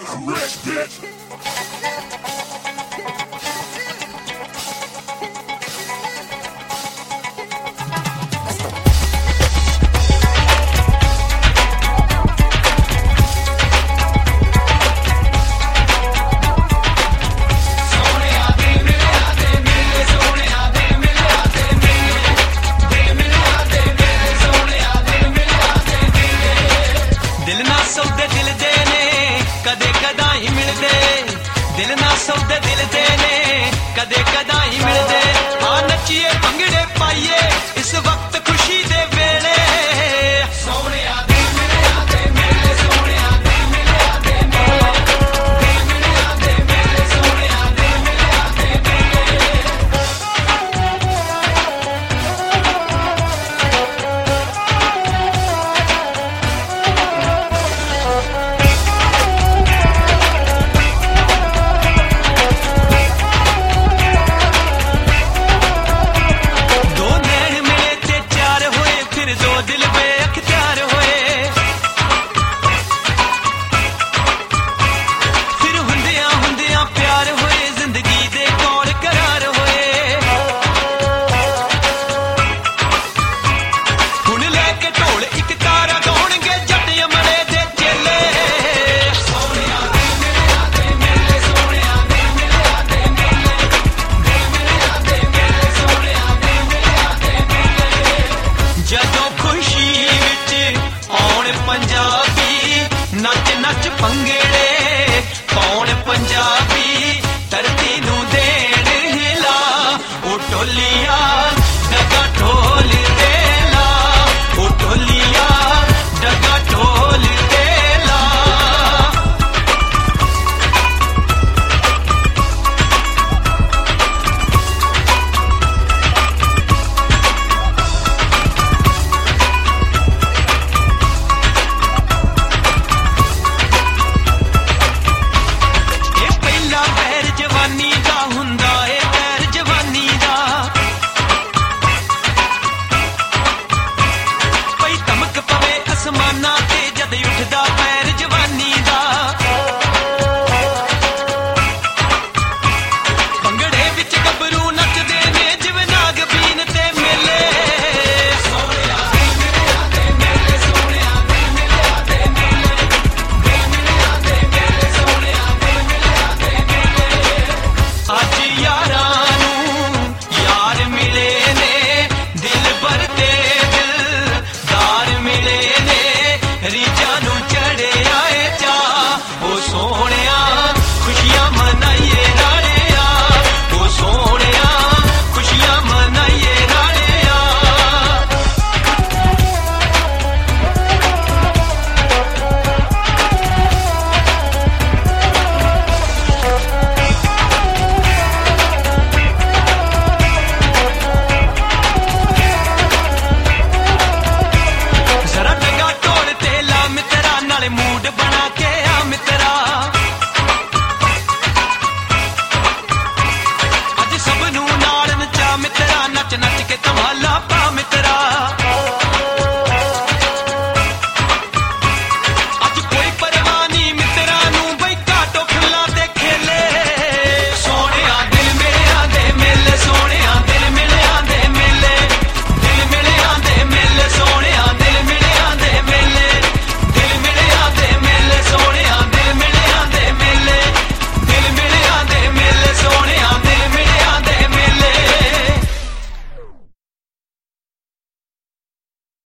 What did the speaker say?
correct, bitch. दिल ना सौदे दिल दे ने कदे कदा ही मिलदे आ नचिए भंगड़े पाइए इस वक्त खुशी दे वेले सोने आदे मिले आदे मेले सोने आदे मिले आदे मेले दे मिले आदे मेले सोने आदे मिले आदे मेले नच नच भंगड़े कौन पंजाबी धरती नू देण हिला ओ टोलिया डगा ढोल देला ओ टोलिया डगा ढोल देला समाना ते जद उठदा पैर जवानी दा भंगड़े विच गबरू नचदे ने जिवें नाग बीन ते मेले सोने आदे मिले आदे मेले सोने आदे मिले आदे मेले दे मिले आदे मेले सोने आदे मिले आदे मेले अज यारां नूं यार मिले ने दिल भर ते दिलदार मिले रीजा नू चढ़े आए चा ओ सोहणिया खुशियां मनाइए नाले आ ओ सोहणिया खुशियां मनाइए नाले जरा डगा ढोल ते ला मित्रा नाले मूड बना के